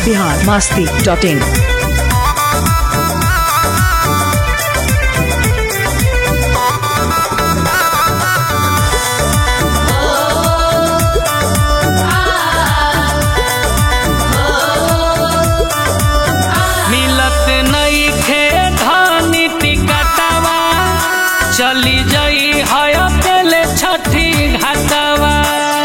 biharmasti.in। मिलत नइखे धानी टिकटवा चली जाई है अकेले छठी घाटवा।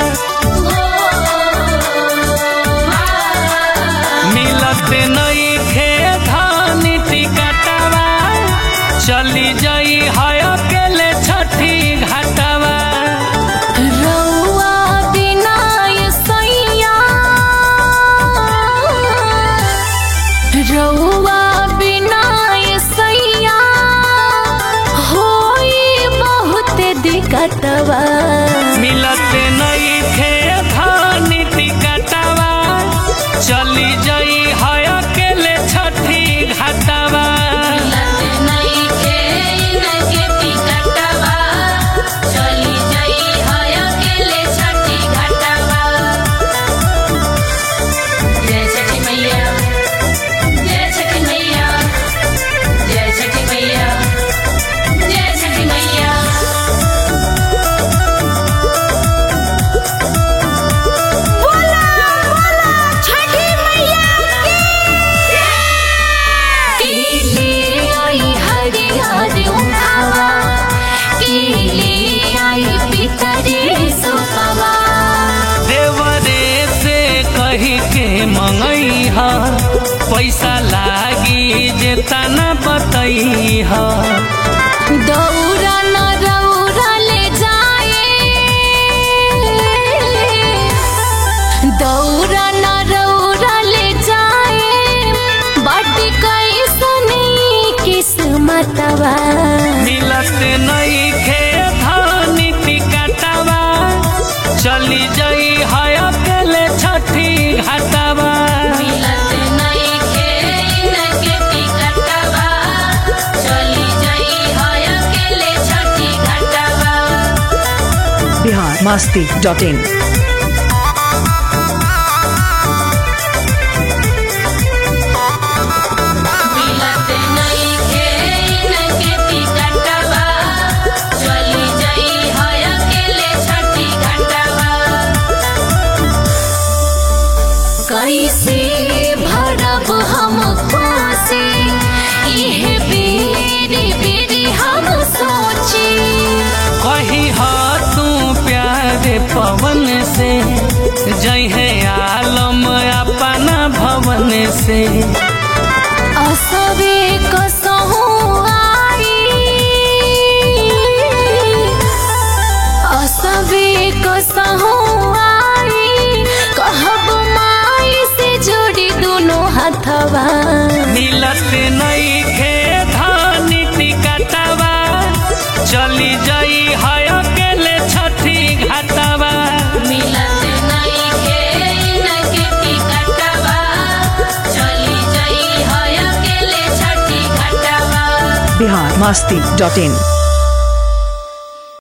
मिलत नइखे धानी टिकटवा चली जाई है अकेले छठी घाटवा। रउआ बिना ये सैया रउआ बिना ये सैया होई बहुत दिक्कतवा। मिलत नइखे धानी टिकटवा चली जाई है अकेले छठी घाटवा। मंगैहा पैसा लागी जेतना बतैहा। दौरा न रौरा ले जाए दौरा न रौरा ले जाए बाटी कैसनी किस्मतवा। मिलत नइखे धानी टिकटवा चली जाई है अकेले छठी घाटवा। biharmasti.in। कैसे भरब हम कोसे इहे बेरी बेरी हम सोची। कही हा तू प्यारे पवन से जइहे आलम अपना भवन से। असबे कसहूँ आई असबे कसहूँ आई कहब माई से जोड़ी दोनों हाथवा। मिलत नइखे धानी टिकटवा चली जाई है अकेले छठी घाटवा। मिलत नइखे इनके टिकटवा चली जाई है अकेले छठी घाटवा। biharmasti.in।